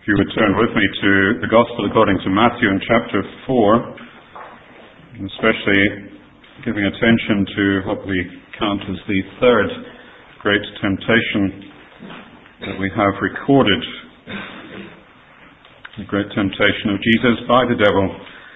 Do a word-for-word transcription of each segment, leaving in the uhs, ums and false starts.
If you would turn with me to the Gospel according to Matthew in chapter four, and especially giving attention to what we count as the third great temptation that we have recorded, the great temptation of Jesus by the devil.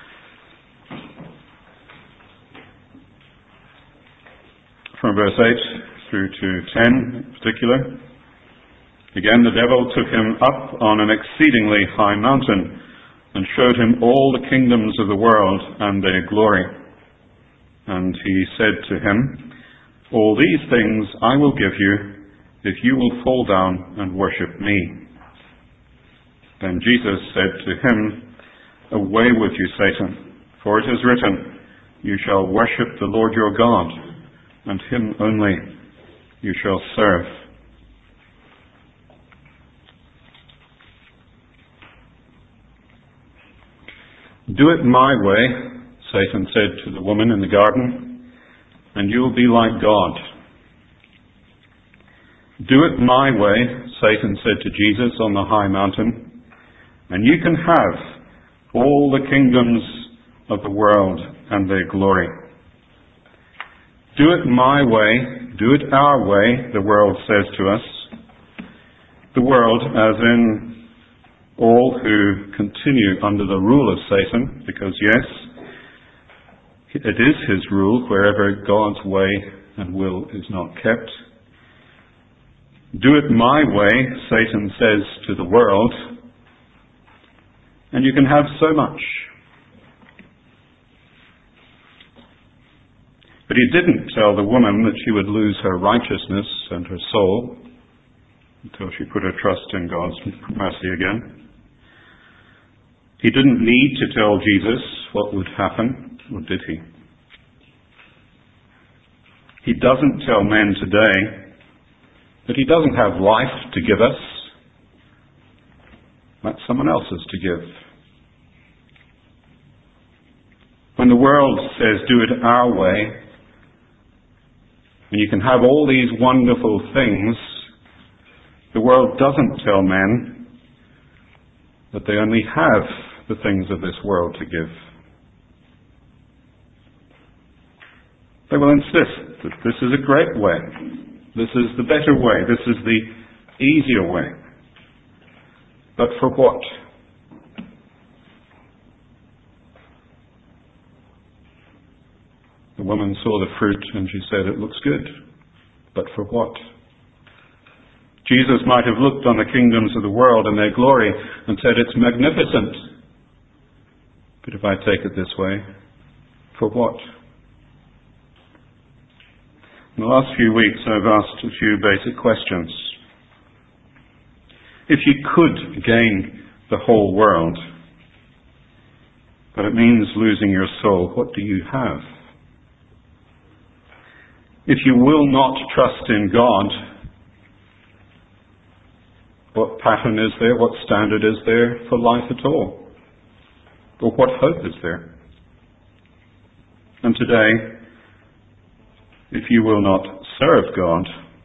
From verse eight through to ten in particular. Again, the devil took him up on an exceedingly high mountain and showed him all the kingdoms of the world and their glory. And he said to him, "All these things I will give you if you will fall down and worship me." Then Jesus said to him, "Away with you, Satan, for it is written, you shall worship the Lord your God, and him only you shall serve." "Do it my way," Satan said to the woman in the garden, "and you will be like God." "Do it my way," Satan said to Jesus on the high mountain, "and you can have all the kingdoms of the world and their glory." "Do it my way, do it our way," the world says to us. The world, as in all who continue under the rule of Satan, because yes, it is his rule wherever God's way and will is not kept. "Do it my way," Satan says to the world, "and you can have so much." But he didn't tell the woman that she would lose her righteousness and her soul until she put her trust in God's mercy again. He didn't need to tell Jesus what would happen, or did he? He doesn't tell men today that he doesn't have life to give us. That's someone else's to give. When the world says, "Do it our way," and you can have all these wonderful things, the world doesn't tell men that they only have the things of this world to give. They will insist that this is a great way, this is the better way, this is the easier way. But for what? The woman saw the fruit and she said, "It looks good." But for what? Jesus might have looked on the kingdoms of the world and their glory and said, "It's magnificent. But if I take it this way, for what?" In the last few weeks I've asked a few basic questions. If you could gain the whole world, but it means losing your soul, what do you have? If you will not trust in God, what pattern is there, what standard is there for life at all? Or what hope is there? And today, if you will not serve God,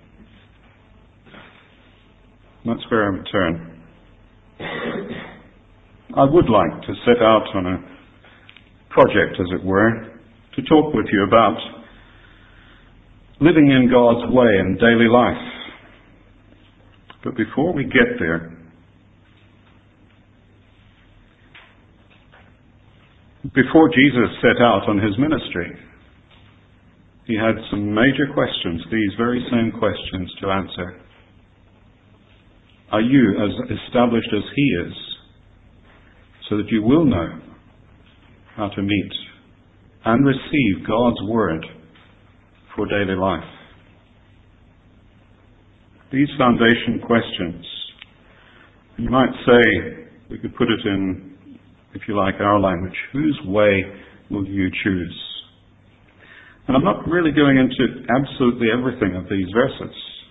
that's where I would turn. I would like to set out on a project, as it were, to talk with you about living in God's way in daily life. But before we get there, before Jesus set out on his ministry, he had some major questions, these very same questions to answer. Are you as established as he is, so that you will know how to meet and receive God's word for daily life? These foundation questions, you might say, we could put it in, if you like, our language, whose way will you choose? And I'm not really going into absolutely everything of these verses.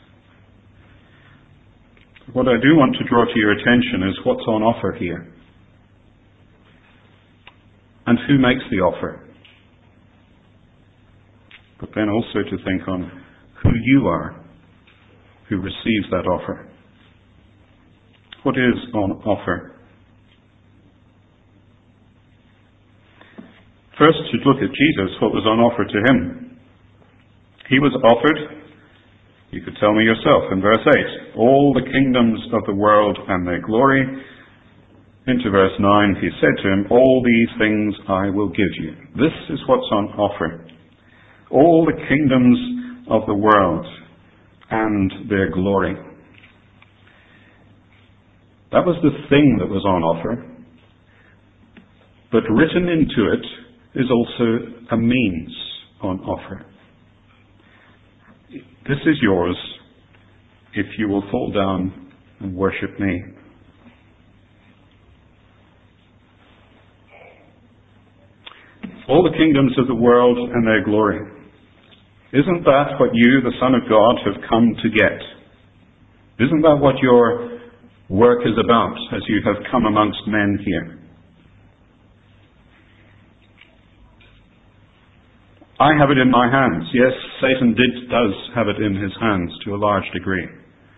What I do want to draw to your attention is what's on offer here. And who makes the offer. But then also to think on who you are who receives that offer. What is on offer? First, to look at Jesus, what was on offer to him. He was offered, you could tell me yourself in verse eight, all the kingdoms of the world and their glory. Into verse nine, he said to him, all these things I will give you. This is what's on offer. All the kingdoms of the world and their glory. That was the thing that was on offer. But written into it is also a means on offer. This is yours if you will fall down and worship me. All the kingdoms of the world and their glory. Isn't that what you, the Son of God, have come to get? Isn't that what your work is about as you have come amongst men here? I have it in my hands. Yes, Satan did, does have it in his hands to a large degree.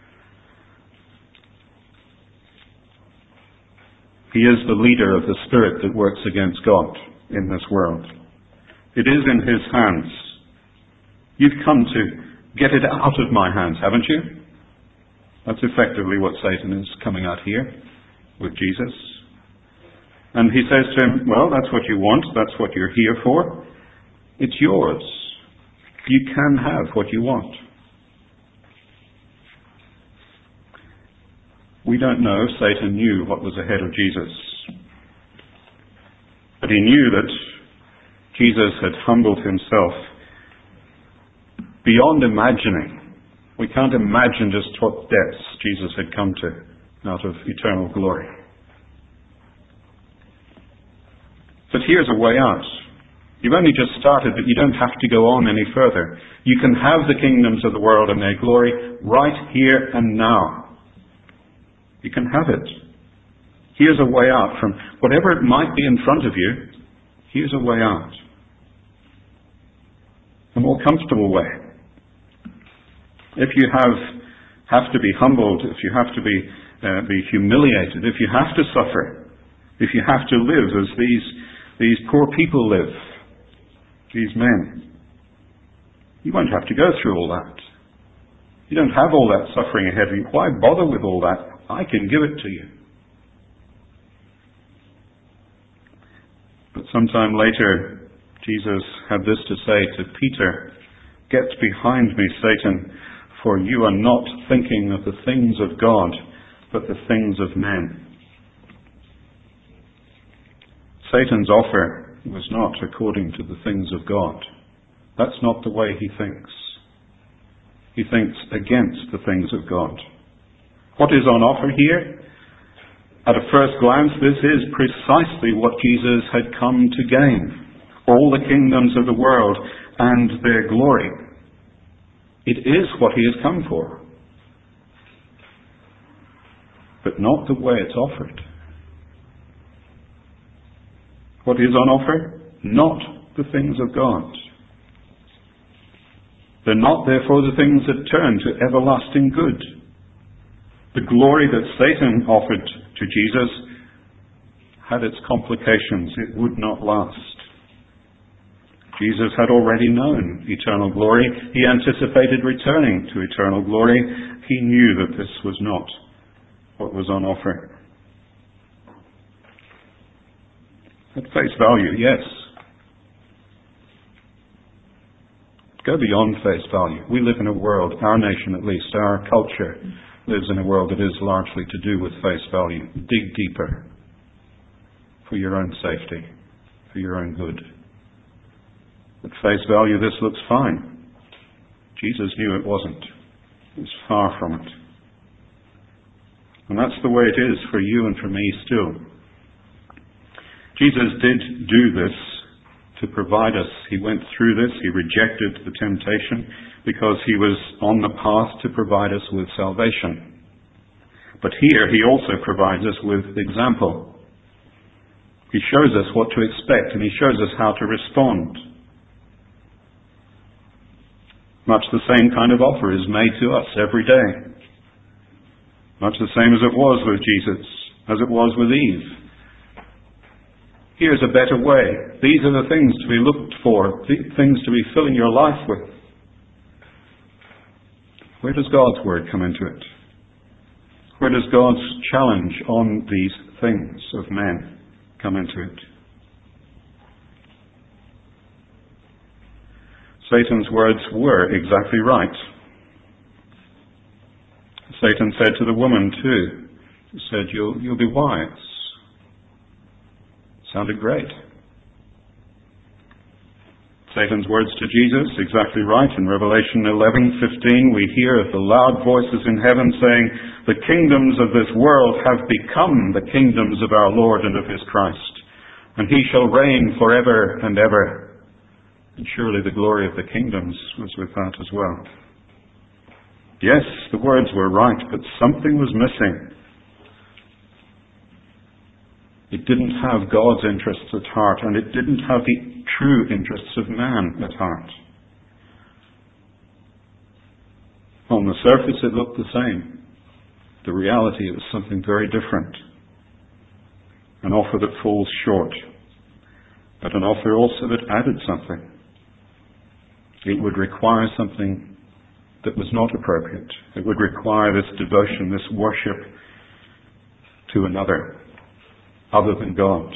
He is the leader of the spirit that works against God in this world. It is in his hands. You've come to get it out of my hands, haven't you? That's effectively what Satan is coming at here with Jesus. And he says to him, well, that's what you want. That's what you're here for. It's yours. You can have what you want. We don't know. Satan knew what was ahead of Jesus. But he knew that Jesus had humbled himself beyond imagining. We can't imagine just what depths Jesus had come to out of eternal glory. But here's a way out. You've only just started, but you don't have to go on any further. You can have the kingdoms of the world and their glory right here and now. You can have it. Here's a way out from whatever it might be in front of you. Here's a way out. A more comfortable way. If you have have to be humbled, if you have to be uh, be humiliated, if you have to suffer, if you have to live as these these poor people live, these men, you won't have to go through all that. You don't have all that suffering ahead of you. Why bother with all that? I can give it to you. But sometime later, Jesus had this to say to Peter, "Get behind me, Satan, for you are not thinking of the things of God, but the things of men." Satan's offer was not according to the things of God. That's not the way he thinks. He thinks against the things of God. What is on offer here? At a first glance, this is precisely what Jesus had come to gain. All the kingdoms of the world and their glory. It is what he has come for. But not the way it's offered. What is on offer? Not the things of God. They're not, therefore, the things that turn to everlasting good. The glory that Satan offered to Jesus had its complications. It would not last. Jesus had already known eternal glory. He anticipated returning to eternal glory. He knew that this was not what was on offer. At face value, yes. Go beyond face value. We live in a world, our nation at least, our culture lives in a world that is largely to do with face value. Dig deeper for your own safety, for your own good. At face value, this looks fine. Jesus knew it wasn't. It was far from it. And that's the way it is for you and for me still. Jesus did do this to provide us. He went through this. He rejected the temptation because he was on the path to provide us with salvation. But here he also provides us with example. He shows us what to expect and he shows us how to respond. Much the same kind of offer is made to us every day. Much the same as it was with Jesus, as it was with Eve. Here's a better way. These are the things to be looked for, th- things to be filling your life with. Where does God's word come into it? Where does God's challenge on these things of men come into it? Satan's words were exactly right. Satan said to the woman too, he said, you'll, you'll be wise. Sounded great. Satan's words to Jesus, exactly right. In Revelation eleven fifteen, we hear the loud voices in heaven saying, the kingdoms of this world have become the kingdoms of our Lord and of his Christ, and he shall reign forever and ever. And surely the glory of the kingdoms was with that as well. Yes, the words were right, but something was missing. It didn't have God's interests at heart, and it didn't have the true interests of man at heart. On the surface it looked the same. The reality, it was something very different. An offer that falls short, but an offer also that added something. It would require something that was not appropriate. It would require this devotion, this worship to another, other than God.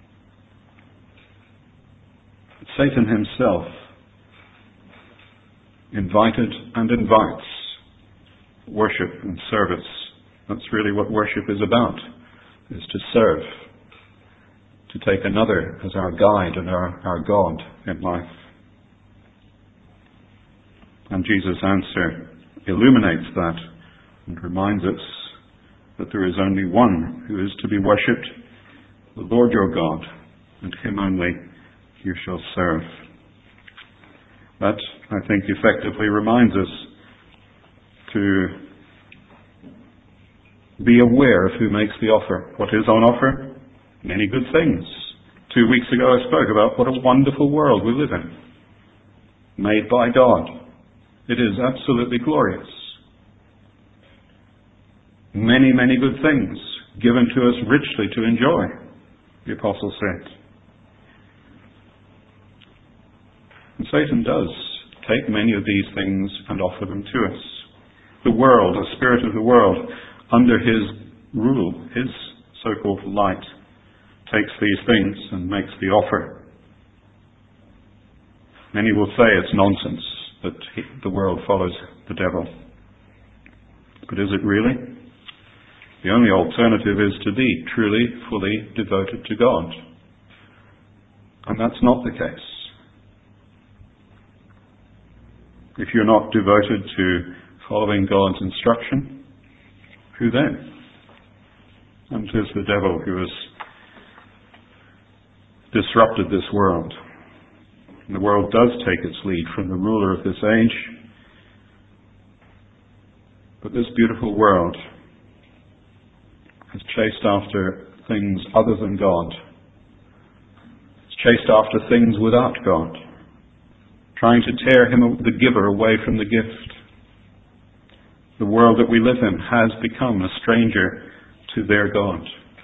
Satan himself invited and invites worship and service. That's really what worship is about, is to serve, to take another as our guide and our, our God in life. And Jesus' answer illuminates that and reminds us that there is only one who is to be worshipped, the Lord your God, and him only you shall serve. That, I think, effectively reminds us to be aware of who makes the offer. What is on offer? Many good things. Two weeks ago I spoke about what a wonderful world we live in, made by God. It is absolutely glorious. Many, many good things given to us richly to enjoy, the apostle said. And Satan does take many of these things and offer them to us. The world, the spirit of the world, under his rule, his so-called light, takes these things and makes the offer. Many will say it's nonsense that he, the world follows the devil. But is it really? The only alternative is to be truly, fully devoted to God. And that's not the case. If you're not devoted to following God's instruction, who then? And it is the devil who has disrupted this world. And the world does take its lead from the ruler of this age. But this beautiful world has chased after things other than God. It's chased after things without God, trying to tear him, the giver, away from the gift. The world that we live in has become a stranger to their God.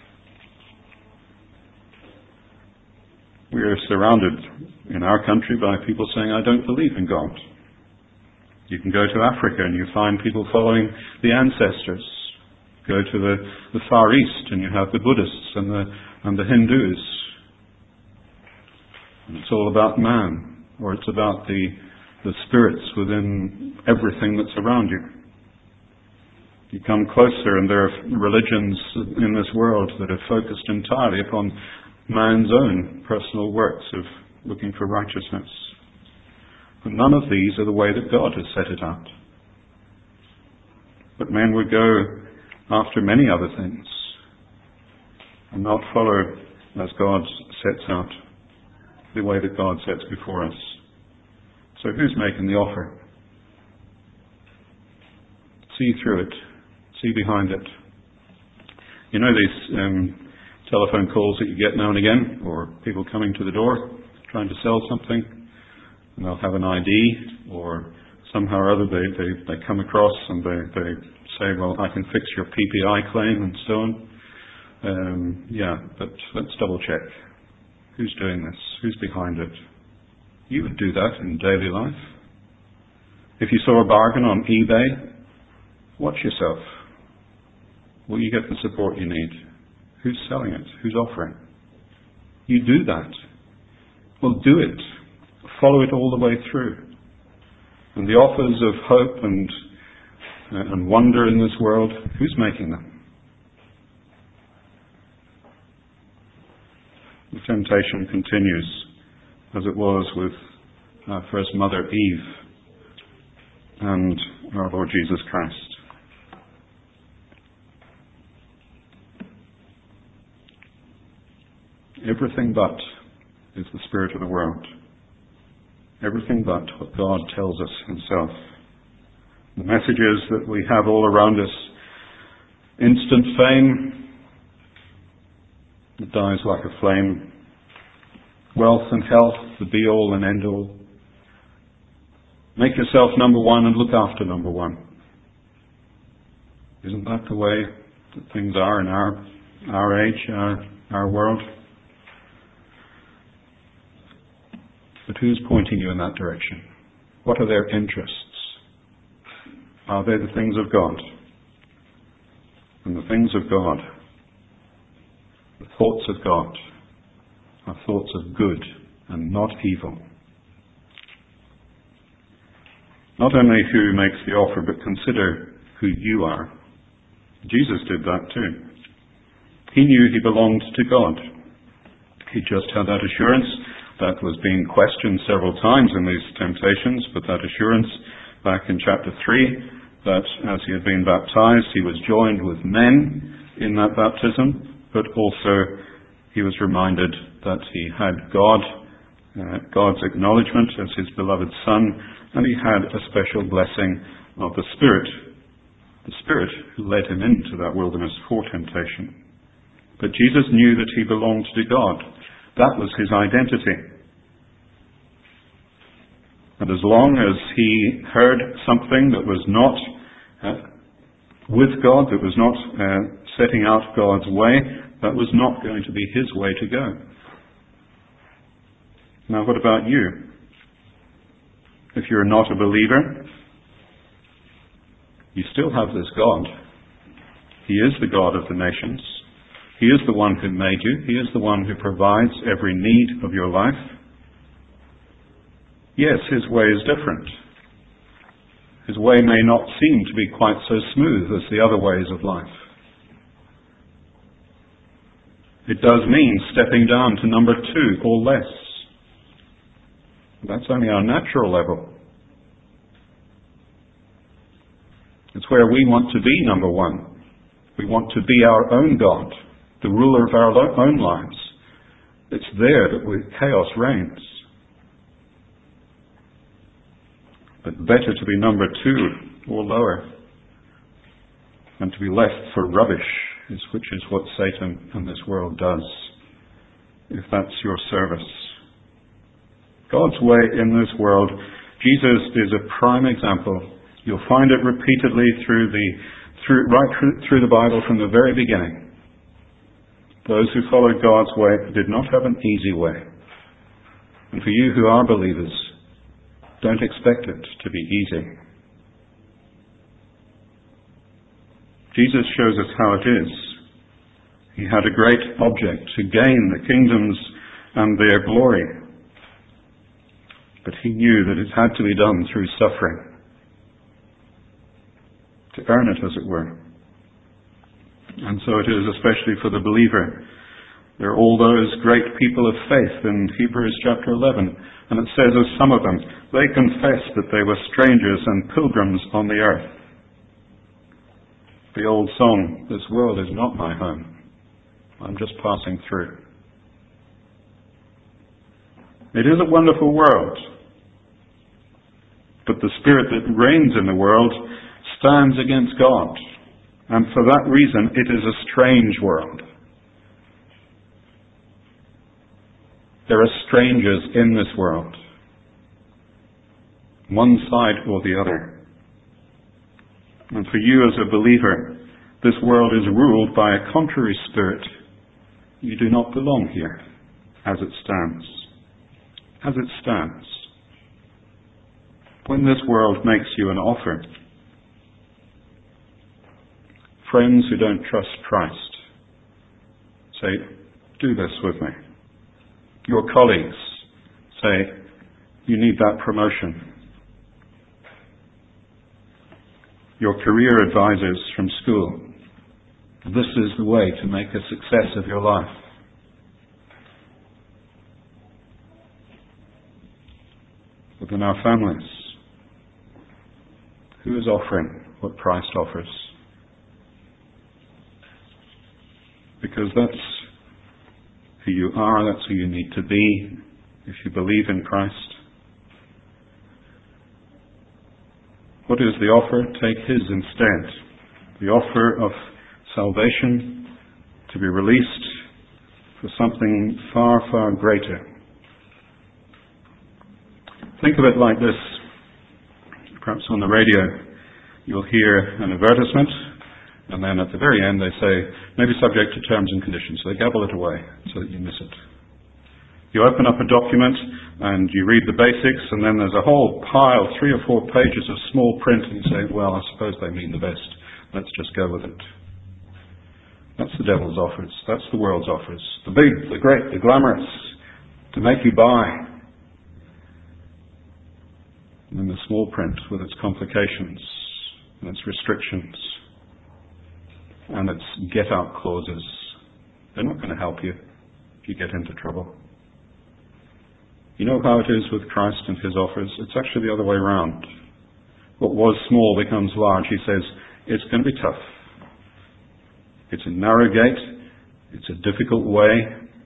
We are surrounded in our country by people saying, I don't believe in God. You can go to Africa and you find people following the ancestors. Go to the, the Far East and you have the Buddhists and the, and the Hindus. And it's all about man, or it's about the, the spirits within everything that's around you. You come closer and there are religions in this world that are focused entirely upon man's own personal works of looking for righteousness. But none of these are the way that God has set it out. But men would go after many other things and not follow as God sets out, the way that God sets before us. So who's making the offer? See through it. See behind it. You know these um, telephone calls that you get now and again, or people coming to the door trying to sell something, and they'll have an I D or somehow or other they, they, they come across and they, they say, well, I can fix your P P I claim and so on. Um, yeah, but let's double check. Who's doing this? Who's behind it? You would do that in daily life. If you saw a bargain on eBay, watch yourself. Will you get the support you need? Who's selling it? Who's offering? You do that. Well, do it. Follow it all the way through. And the offers of hope and, uh, and wonder in this world, who's making them? The temptation continues, as it was with our first mother, Eve, and our Lord Jesus Christ. Everything but is the spirit of the world. Everything but what God tells us himself. The messages that we have all around us, instant fame, it dies like a flame. Wealth and health, the be-all and end-all. Make yourself number one and look after number one. Isn't that the way that things are in our our age, our, our world? But who's pointing you in that direction? What are their interests? Are they the things of God? And the things of God, the thoughts of God, are thoughts of good and not evil. Not only who makes the offer, but consider who you are. Jesus did that too. He knew he belonged to God. He just had that assurance that was being questioned several times in these temptations, but that assurance back in chapter three, that as he had been baptized, he was joined with men in that baptism, but also he was reminded that he had God, uh, God's acknowledgement as his beloved Son, and he had a special blessing of the Spirit, the Spirit who led him into that wilderness for temptation. But Jesus knew that he belonged to God. That was his identity. And as long as he heard something that was not uh, with God, that was not uh, setting out God's way, that was not going to be his way to go. Now, what about you? If you're not a believer, you still have this God. He is the God of the nations. He is the one who made you. He is the one who provides every need of your life. Yes, his way is different. His way may not seem to be quite so smooth as the other ways of life. It does mean stepping down to number two or less. That's only our natural level. It's where we want to be number one. We want to be our own God, the ruler of our own lives. It's there that chaos reigns. But better to be number two or lower than to be left for rubbish, which is what Satan and this world does, if that's your service. God's way in this world, Jesus is a prime example. You'll find it repeatedly through the, through, right through, through the Bible from the very beginning. Those who followed God's way did not have an easy way. And for you who are believers, don't expect it to be easy. Jesus shows us how it is. He had a great object to gain the kingdoms and their glory. But he knew that it had to be done through suffering. To earn it, as it were. And so it is especially for the believer. There are all those great people of faith in Hebrews chapter eleven. And it says of some of them, they confessed that they were strangers and pilgrims on the earth. The old song, this world is not my home. I'm just passing through. It is a wonderful world. But the spirit that reigns in the world stands against God. And for that reason, it is a strange world. There are strangers in this world. one side or the other. And for you as a believer, this world is ruled by a contrary spirit. You do not belong here, as it stands. As it stands. When this world makes you an offer, friends who don't trust Christ say, do this with me. Your colleagues say, you need that promotion. Your career advisors from school, this is the way to make a success of your life. Within our families, who is offering what Christ offers? Because that's who you are, that's who you need to be if you believe in Christ. What is the offer? Take his instead. The offer of salvation to be released for something far, far greater. Think of it like this. Perhaps on the radio you'll hear an advertisement, and then at the very end they say, maybe subject to terms and conditions. So they gabble it away so that you miss it. You open up a document and you read the basics, and then there's a whole pile, three or four pages of small print, and you say, well, I suppose they mean the best. Let's just go with it. That's the devil's offers. That's the world's offers. The big, the great, the glamorous, to make you buy. And then the small print with its complications and its restrictions and its get-out clauses. They're not going to help you if you get into trouble. You know how it is with Christ and his offers? It's actually the other way around. What was small becomes large. He says, it's going to be tough. It's a narrow gate. It's a difficult way.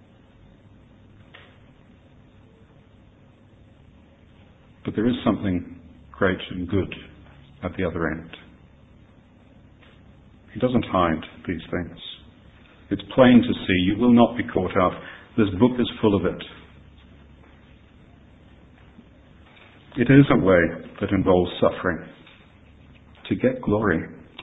But there is something great and good at the other end. He doesn't hide these things. It's plain to see. You will not be caught out. This book is full of it. It is a way that involves suffering to get glory.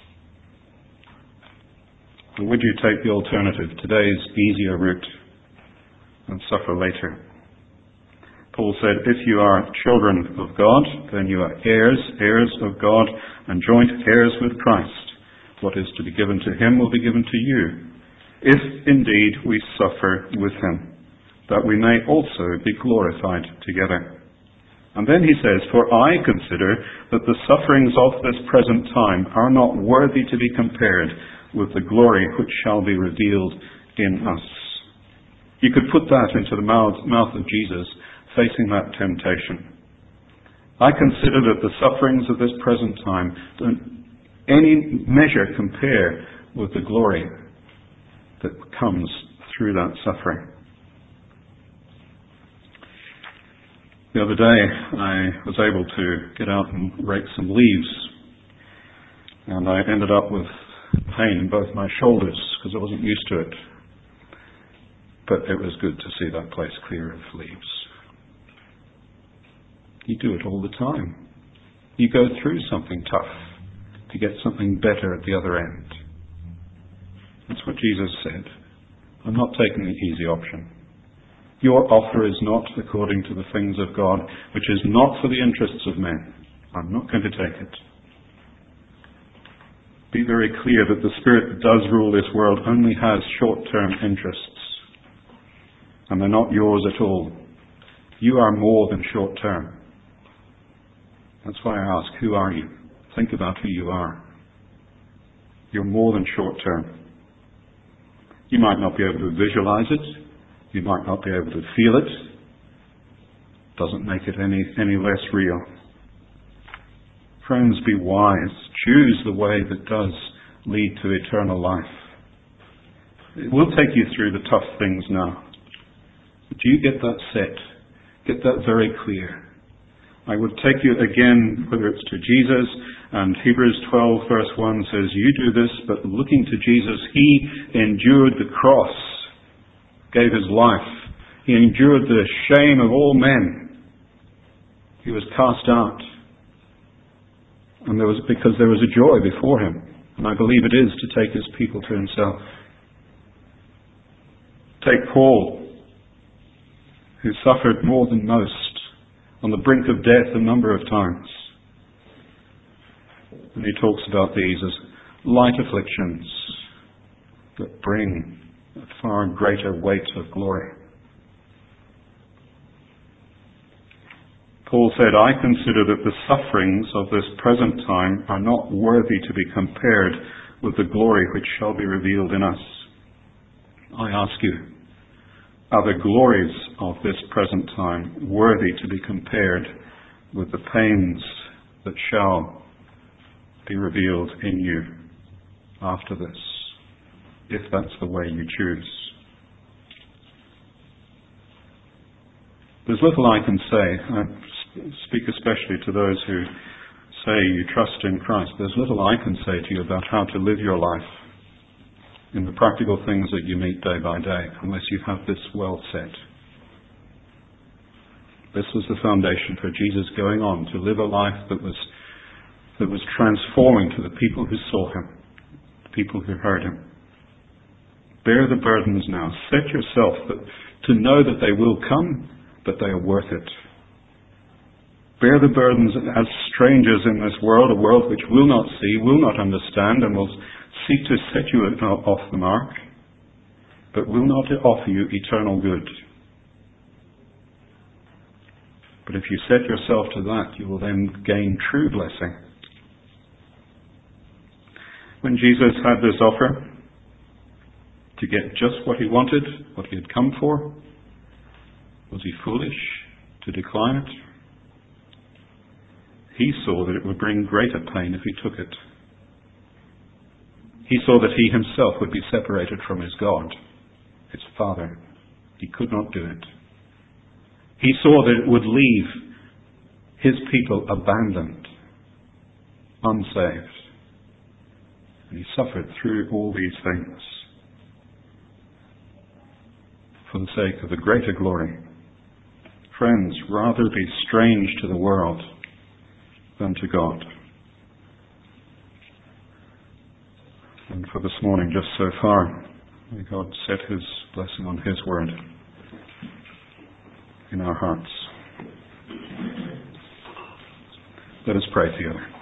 Or would you take the alternative, today's easier route, and suffer later? Paul said, if you are children of God, then you are heirs, heirs of God, and joint heirs with Christ. What is to be given to him will be given to you, if indeed we suffer with him, that we may also be glorified together. And then he says, for I consider that the sufferings of this present time are not worthy to be compared with the glory which shall be revealed in us. You could put that into the mouth, mouth of Jesus facing that temptation. I consider that the sufferings of this present time don't any measure compare with the glory that comes through that suffering. The other day, I was able to get out and rake some leaves, and I ended up with pain in both my shoulders because I wasn't used to it. But it was good to see that place clear of leaves. You do it all the time. You go through something tough to get something better at the other end. That's what Jesus said. I'm not taking the easy option. Your offer is not according to the things of God, which is not for the interests of men. I'm not going to take it. Be very clear that the spirit that does rule this world only has short-term interests. And they're not yours at all. You are more than short-term. That's why I ask, who are you? Think about who you are. You're more than short-term. You might not be able to visualize it. You might not be able to feel it. Doesn't make it any, any less real. Friends, be wise. Choose the way that does lead to eternal life. It will take you through the tough things now. But you get that set. Get that very clear. I would take you again, whether it's to Jesus, and Hebrews twelve verse one says, you do this, but looking to Jesus, he endured the cross, gave his life. He endured the shame of all men. He was cast out. And there was, because there was a joy before him. And I believe it is to take his people to himself. Take Paul, who suffered more than most, on the brink of death a number of times. And he talks about these as light afflictions that bring a far greater weight of glory. Paul said, I consider that the sufferings of this present time are not worthy to be compared with the glory which shall be revealed in us. I ask you, are the glories of this present time worthy to be compared with the pains that shall be revealed in you after this, if that's the way you choose? There's little I can say. I speak especially to those who say you trust in Christ. There's little I can say to you about how to live your life in the practical things that you meet day by day, unless you have this well set. This was the foundation for Jesus going on to live a life that was that was transforming to the people who saw him, the people who heard him. Bear the burdens now. Set yourself that, to know that they will come, but they are worth it. Bear the burdens as strangers in this world, a world which will not see, will not understand, and will seek to set you off the mark, but will not offer you eternal good. But if you set yourself to that, you will then gain true blessing. When Jesus had this offer to get just what he wanted, what he had come for, was he foolish to decline it? He saw that it would bring greater pain if he took it. He saw that he himself would be separated from his God, his Father. He could not do it. He saw that it would leave his people abandoned, unsaved. And he suffered through all these things for the sake of the greater glory. Friends, rather be strange to the world than to God. And for this morning, just so far, may God set his blessing on his word in our hearts. Let us pray together.